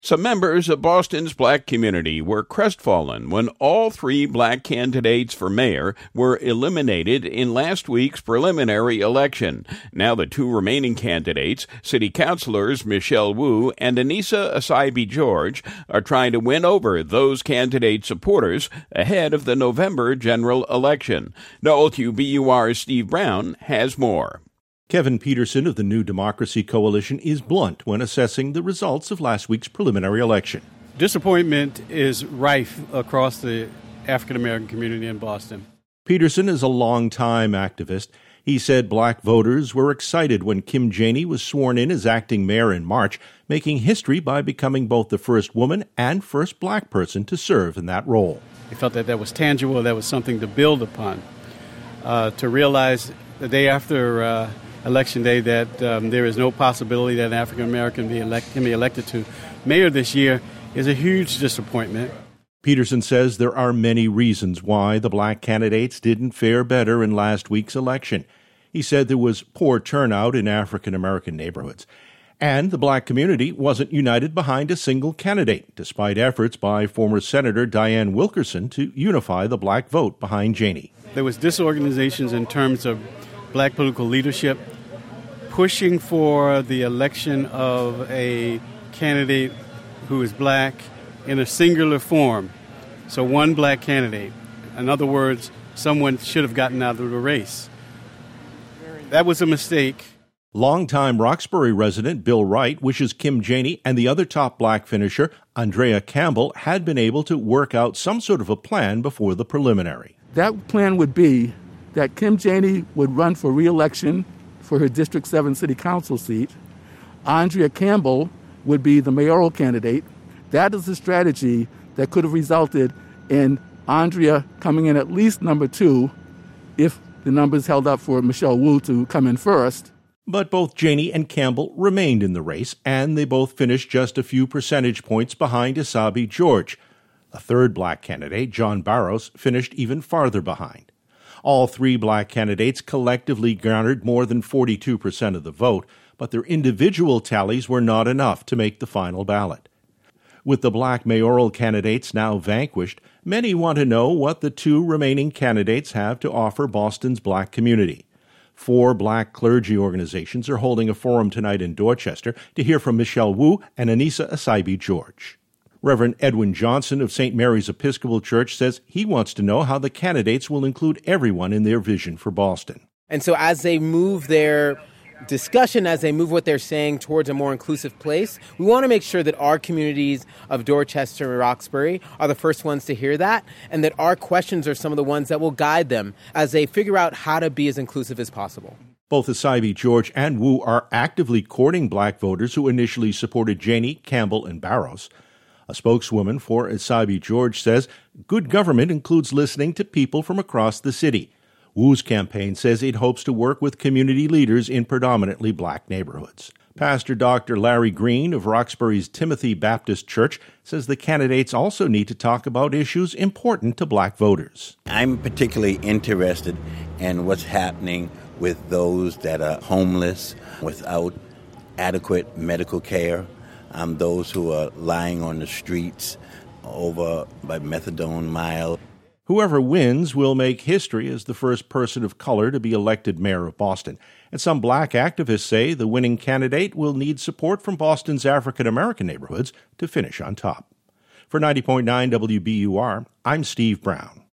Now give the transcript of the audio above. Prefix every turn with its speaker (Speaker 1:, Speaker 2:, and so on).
Speaker 1: Some members of Boston's black community were crestfallen when all three black candidates for mayor were eliminated in last week's preliminary election. Now the two remaining candidates, city councilors Michelle Wu and Anissa Asaibi George, are trying to win over those candidate supporters ahead of the November general election. WQBUR's Steve Brown has more.
Speaker 2: Kevin Peterson of the New Democracy Coalition is blunt when assessing the results of last week's preliminary election.
Speaker 3: Disappointment is rife across the African-American community in Boston.
Speaker 2: Peterson is a longtime activist. He said black voters were excited when Kim Janey was sworn in as acting mayor in March, making history by becoming both the first woman and first black person to serve in that role.
Speaker 3: They felt that was tangible, that was something to build upon, to realize the day after Election Day that there is no possibility that an African American can be elected to mayor this year is a huge disappointment.
Speaker 2: Peterson says there are many reasons why the black candidates didn't fare better in last week's election. He said there was poor turnout in African American neighborhoods, and the black community wasn't united behind a single candidate, despite efforts by former Senator Diane Wilkerson to unify the black vote behind Janey.
Speaker 3: There was disorganizations in terms of black political leadership pushing for the election of a candidate who is black in a singular form. So one black candidate. In other words, someone should have gotten out of the race. That was a mistake.
Speaker 2: Longtime Roxbury resident Bill Wright wishes Kim Janey and the other top black finisher, Andrea Campbell, had been able to work out some sort of a plan before the preliminary.
Speaker 4: That plan would be that Kim Janey would run for re-election for her District 7 City Council seat. Andrea Campbell would be the mayoral candidate. That is a strategy that could have resulted in Andrea coming in at least number 2 if the numbers held up for Michelle Wu to come in first.
Speaker 2: But both Janey and Campbell remained in the race, and they both finished just a few percentage points behind Asaibi George. A third black candidate, John Barrows, finished even farther behind. All three black candidates collectively garnered more than 42% of the vote, but their individual tallies were not enough to make the final ballot. With the black mayoral candidates now vanquished, many want to know what the two remaining candidates have to offer Boston's black community. 4 black clergy organizations are holding a forum tonight in Dorchester to hear from Michelle Wu and Anissa Asaibi George. Reverend Edwin Johnson of St. Mary's Episcopal Church says he wants to know how the candidates will include everyone in their vision for Boston.
Speaker 5: And so as they move their discussion, as they move what they're saying towards a more inclusive place, we want to make sure that our communities of Dorchester and Roxbury are the first ones to hear that, and that our questions are some of the ones that will guide them as they figure out how to be as inclusive as possible.
Speaker 2: Both Asaibi George and Wu are actively courting black voters who initially supported Janey, Campbell, and Barrows. A spokeswoman for Asaibi George says good government includes listening to people from across the city. Wu's campaign says it hopes to work with community leaders in predominantly black neighborhoods. Pastor Dr. Larry Green of Roxbury's Timothy Baptist Church says the candidates also need to talk about issues important to black voters.
Speaker 6: I'm particularly interested in what's happening with those that are homeless, without adequate medical care. Those who are lying on the streets over by methadone mile.
Speaker 2: Whoever wins will make history as the first person of color to be elected mayor of Boston. And some black activists say the winning candidate will need support from Boston's African-American neighborhoods to finish on top. For 90.9 WBUR, I'm Steve Brown.